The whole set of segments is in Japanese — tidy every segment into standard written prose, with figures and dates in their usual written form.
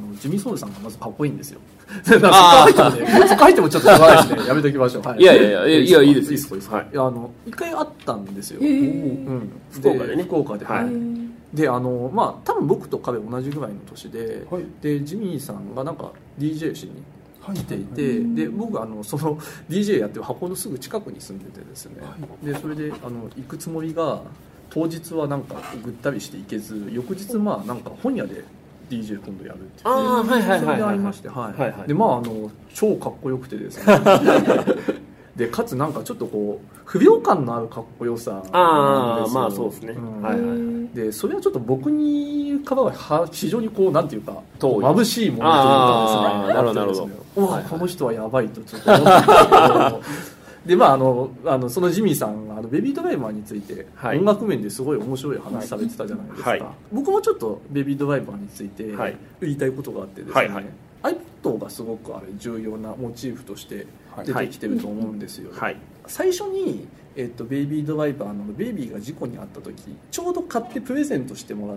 ジミー・ソウルさんがまずかっこいいんですよ。そこ入ってもちょっと怖いですね。やめときましょう。はい、 いやいいです。 はい、一回会ったんですよ。 福岡でね。 福岡で。はい。で多分僕と彼同じぐらいの年で、でジミーさんがなんか DJ しに来ていて、で僕その DJ やってる箱のすぐ近くに住んでてですね、でそれで行くつもりが当日はなんかぐったりして行けず、翌日なんか本屋で DJ 今度やるって言って、それでありまして、で超かっこよくてですねでかつなんかちょっとこう不良感のあるかっこよさなんですよ。 そうですね。 でそれはちょっと僕にからは非常にこうなんていうか眩しいものというかですね。なるほど。この人はやばいとちょっと思ったんですけど。でそのジミーさんがベビードライバーについて音楽面ですごい面白い話されてたじゃないですか。僕もちょっとベビードライバーについて言いたいことがあってですね、iPod がすごく重要なモチーフとして出てきてると思うんですよ。最初にベイビードライバーのベイビーが事故に遭った時、ちょうど買ってプレゼントしてもらった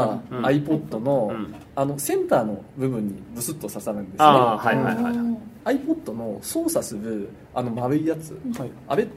iPod のセンターの部分にブスッと刺さるんですね。iPod の操作する丸いやつ、あれって、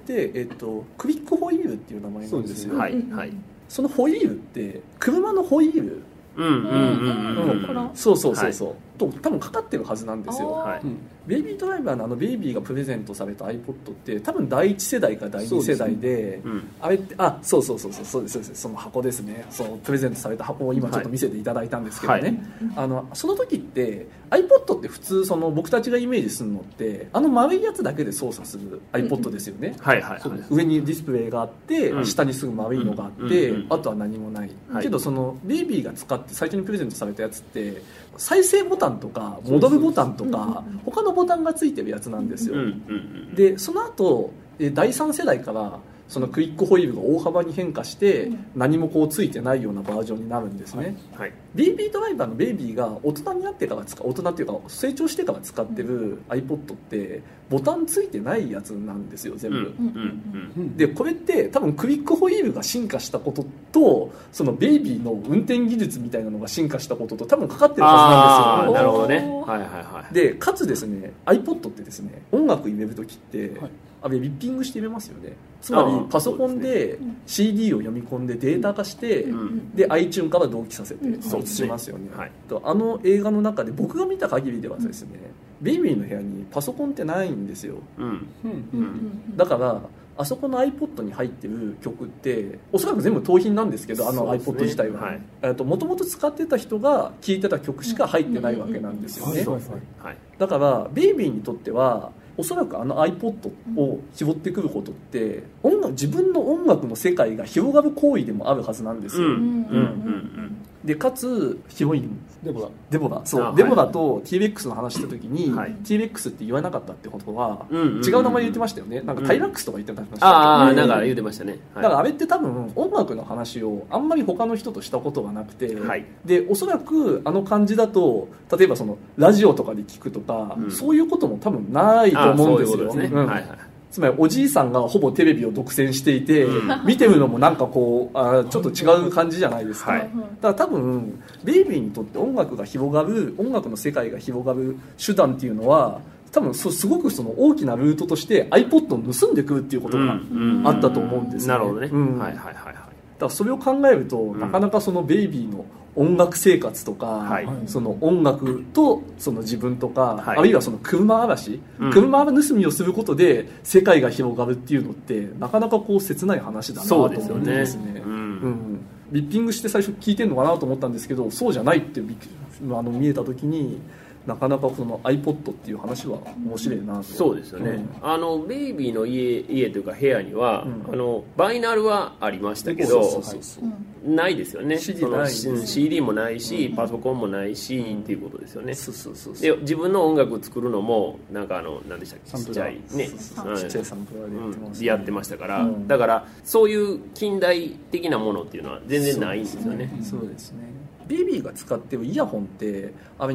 クビックホイールっていう名前なんですよ。そのホイールって車のホイール、そうと多分かかってるはずなんですよ。ベイビードライバーのベイビーがプレゼントされた iPod って多分第1世代か第2世代で、あれってそうですその箱ですね。そのプレゼントされた箱を今ちょっと見せていただいたんですけどね、その時って iPod って普通僕たちがイメージするのって丸いやつだけで操作する iPod ですよね。上にディスプレイがあって、下にすぐ丸いのがあって、あとは何もない、けどそのベイビーが使って最初にプレゼントされたやつって再生ボタンとか戻るボタンとか他のボタンがついてるやつなんですよ。でその後第3世代からそのクイックホイールが大幅に変化して何もこうついてないようなバージョンになるんですね。ベイビードライバーのベイビーが大人になってから大人っていうか成長してから使ってる iPod ってボタンついてないやつなんですよ全部。でこれって多分クイックホイールが進化したこととそのベイビーの運転技術みたいなのが進化したことと多分かかってるはずなんですよ。 なるほどね。 でかつですね iPod ってですね音楽入れる時ってリッピングして入れますよね。つまりパソコンで CD を読み込んでデータ化して、で iTunes から同期させて映しますよね。映画の中で僕が見た限りではですね、ベイビーの部屋にパソコンってないんですよ。だからあそこの iPod に入ってる曲っておそらく全部盗品なんですけど、iPod 自体はもともと使ってた人が聴いてた曲しか入ってないわけなんですよね。だからベイビーにとってはおそらくiPod を絞ってくることって自分の音楽の世界が広がる行為でもあるはずなんですよ。でかつヒロインデボラと T-Rex の話した時に、T-Rex って言わなかったってことは、違う名前言ってましたよね。なんかタイラックスとか言ってましたなんか言ってましたね。 だからあれって多分音楽の話をあんまり他の人としたことがなくて、でおそらく感じだと例えばそのラジオとかで聞くとか、そういうことも多分ないと思うんですよね。つまりおじいさんがほぼテレビを独占していて、見てるのもなんかこうちょっと違う感じじゃないですか。だから多分ベイビーにとって音楽の世界が広がる手段っていうのは多分すごくその大きなルートとして iPod を盗んでくるっていうことがあったと思うんですね。 なるほどね。 だからそれを考えると、なかなかそのベイビーの音楽生活とか、その音楽とその自分とか、あるいはその車嵐盗みをすることで世界が広がるっていうのってなかなかこう切ない話だなと思ってですね。リッピングして最初聞いてるのかなと思ったんですけど、そうじゃないって見えた時になかなかその iPod っていう話は面白いなと。 そうですよね。ベイビーの家というか部屋には、バイナルはありましたけど、ないですよね。CD もないし、パソコンもないし、っていうことですよね。で自分の音楽を作るのもなんか何でしたっけ、ちっちゃいね、ちっちゃいサンプラーでやってましたから、だからそういう近代的なものっていうのは全然ないんですよね。 そうですね。ベイビーが使ってるイヤホンって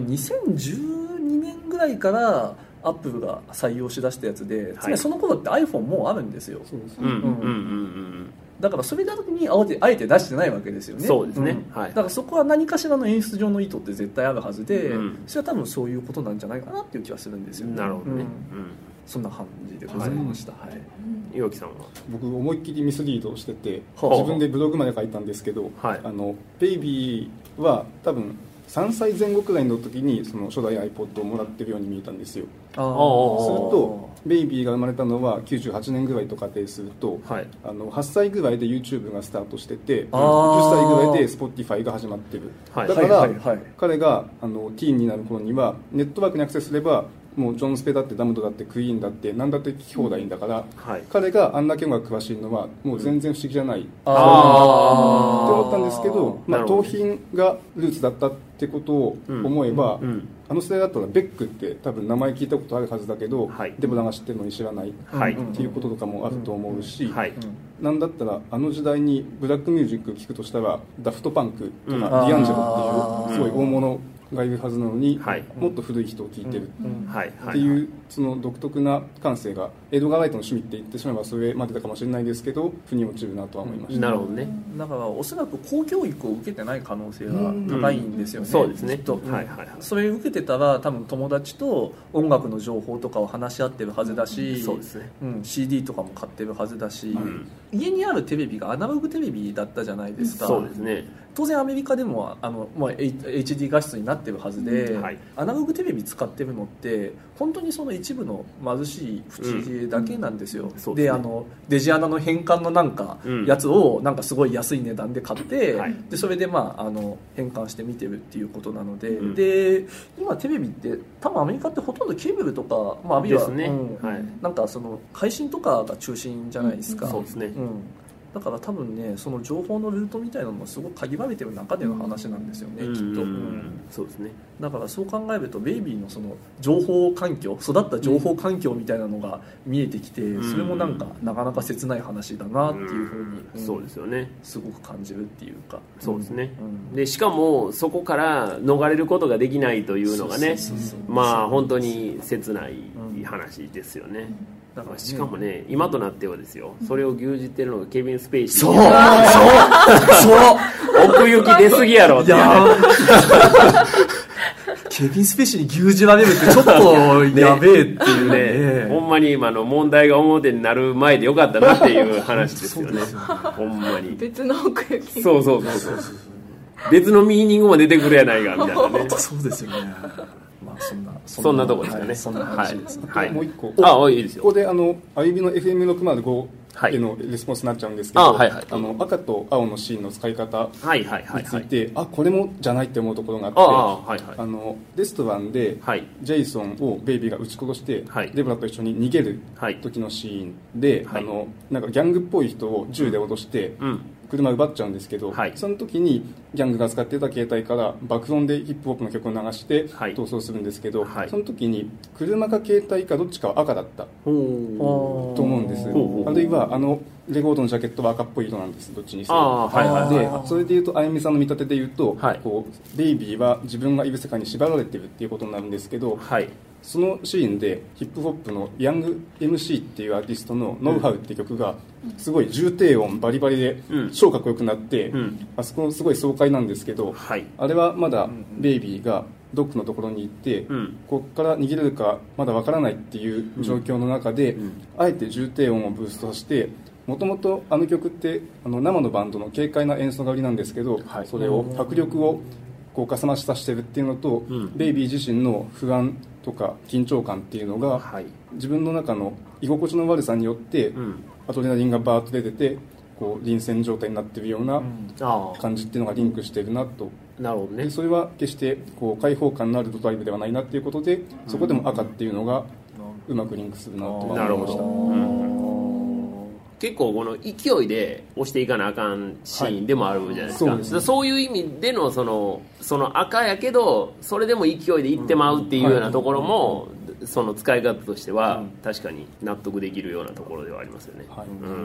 2012年ぐらいからアップルが採用しだしたやつで、つまりその頃って iPhone もうあるんですよ。 だからそれだけにあえて出してないわけですよね。 そうですね、はい、 だからそこは何かしらの演出上の意図って絶対あるはずで、それは多分そういうことなんじゃないかなっていう気はするんですよね。 なるほどね、 そんな感じでございました。はい。 岩木さんは？ 僕思いっきりミスリードをしてて、自分でブログまで書いたんですけど、ベイビーは多分3歳前後くらいの時にその初代 iPod をもらってるように見えたんですよ。するとベイビーが生まれたのは98年ぐらいと仮定すると、8歳ぐらいで YouTube がスタートしてて、10歳ぐらいで Spotify が始まってる。だから、彼がティーンになる頃にはネットワークにアクセスすればもうジョン・スペだってダムドだってクイーンだって何だって聞き放題だから、彼があんだけ音楽詳しいのはもう全然不思議じゃないって思ったんですけど、盗品がルーツだったってことを思えば、あの世代だったらベックって多分名前聞いたことあるはずだけど、デボラが知ってるのに知らないっていうこととかもあると思うし、なんだったらあの時代にブラックミュージック聴くとしたらダフトパンクとかディアンジェロっていうすごい大物がいるはずなのに、もっと古い人を聴いてるっていうその独特な感性がエドガー・ライトの趣味って言ってしまえばそれまでだかもしれないですけど腑に落ちるなとは思いました。 なるほどね。 だからおそらく公教育を受けてない可能性が高いんですよね。 そうですね。 それを受けてたら多分友達と音楽の情報とかを話し合ってるはずだし、 そうですね、 CD とかも買ってるはずだし、家にあるテレビがアナログテレビだったじゃないですか。 そうですね。 当然アメリカでもHD 画質になってるはずで、アナログテレビ使ってるのって本当にその一部の貧しい縁だけなんですよ。でデジアナの変換のなんかやつをなんかすごい安い値段で買って、でそれで変換して見てるっていうことなので、で今テレビって多分アメリカってほとんどケーブルとか、あるいはなんかその配信とかが中心じゃないですか。 そうですね。 だから多分ねその情報のルートみたいなのもすごく限られてる中での話なんですよね、きっと。 そうですね。 だからそう考えるとベイビーのその情報環境、育った情報環境みたいなのが見えてきて、それもなんかなかなか切ない話だなっていうふうに、 そうですよね、 すごく感じるっていうか。 そうですね。でしかもそこから逃れることができないというのがね、本当に切ない話ですよね。だからしかもね、今となってはですよ、それを牛耳ってるのがケビン・スペイシー。奥行き出すぎやろって。 ケビン・スペイシーに牛耳られるってちょっとやべえっていうね。ほんまに今の問題が表になる前でよかったなっていう話ですよね。ほんまに。 別の奥行き。 そう。別のミーニングも出てくるやないかみたいなね。 そうですよね。 そんなとこですかね。 そんな話ですね。 もう一個。 いいですよ。 ここであゆびの FM605 へのレスポンスになっちゃうんですけど、赤と青のシーンの使い方について、これもじゃないって思うところがあって、レストランでジェイソンをベイビーが撃ち殺してデブラと一緒に逃げる時のシーンで、なんかギャングっぽい人を銃で脅して車奪っちゃうんですけど、その時にギャングが使っていた携帯から爆音でヒップホップの曲を流して逃走するんですけど、その時に車か携帯かどっちかは赤だったと思うんです。あるいはレゴードのジャケットは赤っぽい色なんです、どっちにせよ。でそれでいうとあゆみさんの見立てでいうと、ベイビーは自分がいる世界に縛られてるっていうことになるんですけど、そのシーンでヒップホップのヤング MC っていうアーティストのノウハウっていう曲がすごい重低音バリバリで超かっこよくなって、あそこすごい爽快なんですけど、あれはまだベイビーがドックのところに行って、ここから逃げれるかまだわからないっていう状況の中で、あえて重低音をブーストさせて、もともとあの曲って生のバンドの軽快な演奏が売りなんですけど、それを迫力をこう重なしさせてるっていうのと、ベイビー自身の不安とか緊張感っていうのが、自分の中の居心地の悪さによって、アドレナリンがバーッと出ててこう臨戦状態になっているような感じっていうのがリンクしているなと。 なるほどね。 それは決してこう開放感のあるドライブではないなっていうことで、そこでも赤っていうのがうまくリンクするなと思いました。 結構この勢いで押していかなあかんシーンでもあるじゃないですか。そういう意味でのその赤やけどそれでも勢いでいってまうっていうようなところも、その使い方としては確かに納得できるようなところではありますよね。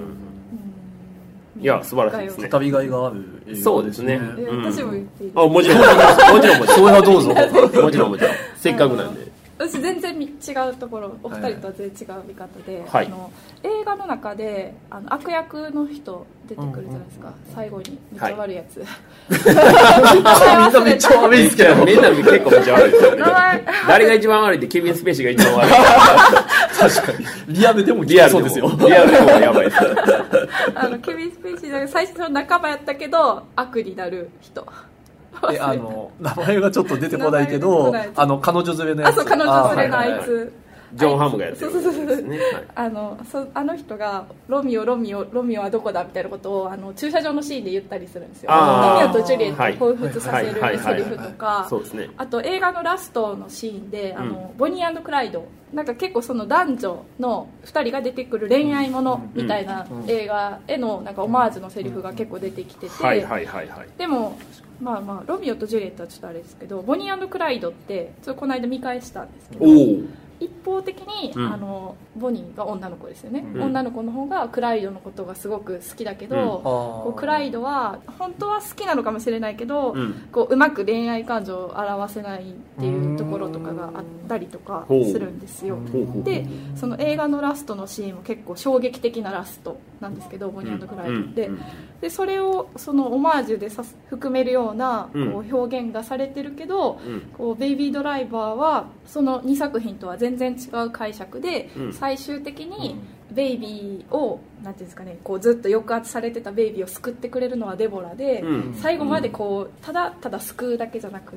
いや素晴らしいですね。 語りがいがある。 そうですね。 私も言っていい？ もちろんそれはどうぞ。もちろんせっかくなんで。 私全然違うところ、お二人とは全然違う見方で、はい、映画の中で悪役の人出てくるじゃないですか、最後にめっちゃ悪いやつ、 みんなめっちゃ悪いですけど、みんな結構めっちゃ悪いですよね。誰が一番悪いってケビン・スペーシーが一番悪い。 確かにリアルでもそうですよ。 リアルでもやばいです。 ケビン・スペーシー最初の仲間やったけど悪になる人。 名前がちょっと出てこないけど、彼女連れのやつ。 そう、彼女連れのあいつ。 ジョン・ハムがやってる、 ね、あの人がロミオはどこだみたいなことを駐車場のシーンで言ったりするんですよ。ロミオとジュリエットを彷彿させるセリフとか、あと映画のラストのシーンでボニー&クライド、なんか結構その男女の2人が出てくる恋愛ものみたいな映画へのなんかオマージュのセリフが結構出てきてて、でもまあロミオとジュリエットはちょっとあれですけど、ボニー&クライドってちょっとこの間見返したんですけど、一方的に、ボニーが女の子ですよね、女の子の方がクライドのことがすごく好きだけど、こうクライドは本当は好きなのかもしれないけど、こううまく恋愛感情を表せないっていうところとかがあったりとかするんですよ。でその映画のラストのシーンも結構衝撃的なラストなんですけど、ボニー&クライドでそれをそのオマージュで含めるようなこう表現がされてるけど、こうベイビードライバーはその2作品とは全然違う解釈で、最終的にベイビーをなんていうんですかね、こうずっと抑圧されてたベイビーを救ってくれるのはデボラで、最後までこうただただ救うだけじゃなくって、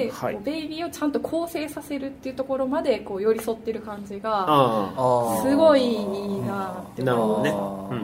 こうベイビーをちゃんと更生させるっていうところまでこう寄り添ってる感じがすごいいいなって思いました。 なるほどね。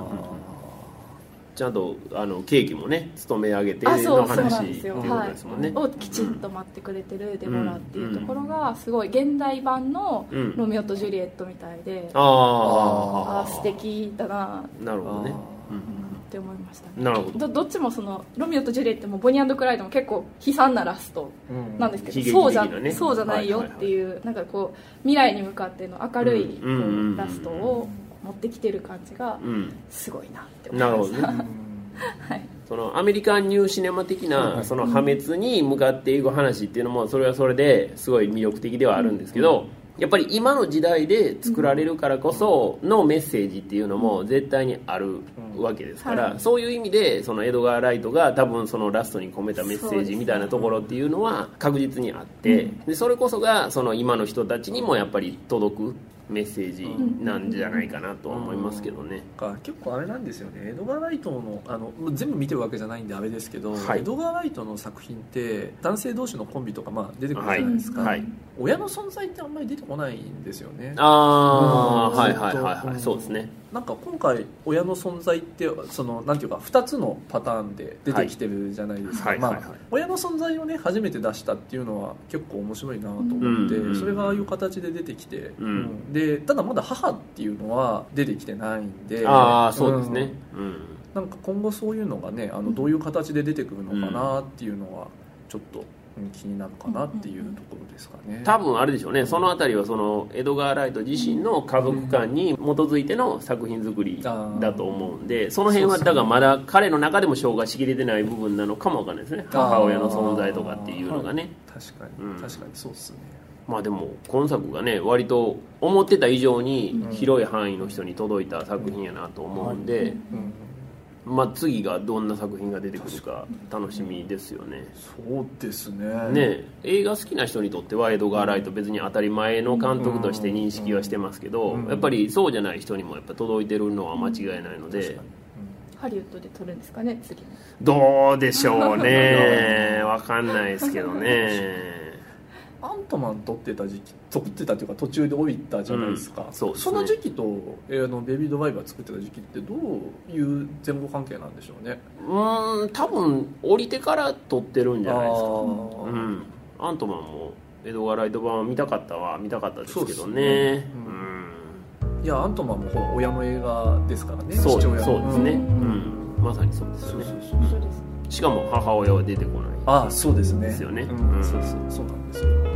ちゃんとケーキもね勤め上げての話っていうことですもんね、 をきちんと待ってくれてるデボラっていうところがすごい現代版のロミオとジュリエットみたいで、素敵だな。 なるほどね、 って思いましたね。 なるほど。 どっちもそのロミオとジュリエットもボニー&クライドも結構悲惨なラストなんですけど、そうじゃないよっていう、なんかこう未来に向かっての明るいラストを持ってきてる感じがすごいなって思いました。 なるほどね。はい、そのアメリカンニューシネマ的なその破滅に向かっていく話っていうのもそれはそれですごい魅力的ではあるんですけど、やっぱり今の時代で作られるからこそのメッセージっていうのも絶対にあるわけですから、そういう意味でそのエドガー・ライトが多分そのラストに込めたメッセージみたいなところっていうのは確実にあって、でそれこそがその今の人たちにもやっぱり届くメッセージなんじゃないかなとは思いますけどね。 結構あれなんですよね、エドガー・ライトの全部見てるわけじゃないんであれですけど、エドガー・ライトの作品って男性同士のコンビとか出てくるじゃないですか、親の存在ってあんまり出てこないんですよね。 そうですね。 なんか今回親の存在ってそのなんていうか2つのパターンで出てきてるじゃないですか。親の存在をね初めて出したっていうのは結構面白いなと思って、それがああいう形で出てきて、でただまだ母っていうのは出てきてないんで、 そうですね、 なんか今後そういうのがねどういう形で出てくるのかなっていうのはちょっと気になるかなっていうところですかね。 多分あれでしょうね、そのあたりはそのエドガー・ライト自身の家族観に基づいての作品作りだと思うんで、その辺はだからまだ彼の中でも消化しきれてない部分なのかもわかんないですね、母親の存在とかっていうのがね。 確かにそうですね。 まあでも今作がね割と思ってた以上に広い範囲の人に届いた作品やなと思うんで、次がどんな作品が出てくるか楽しみですよね。 そうですね。 映画好きな人にとってはエドガー・ライト別に当たり前の監督として認識はしてますけど、やっぱりそうじゃない人にもやっぱ届いてるのは間違いないので、 ハリウッドで撮るんですかね次。 どうでしょうね。わかんないですけどね。 アントマン撮ってたというか途中で置いたじゃないですか、その時期とベビードライバー作ってた時期ってどういう前後関係なんでしょうね。 多分降りてから撮ってるんじゃないですか。アントマンもエドガー・ライト版見たかったですけどね。 いやアントマンも親の映画ですからね。 そうですね、まさにそうですよね。しかも母親は出てこない。 そうですね。 ですよね。 そうなんですよ。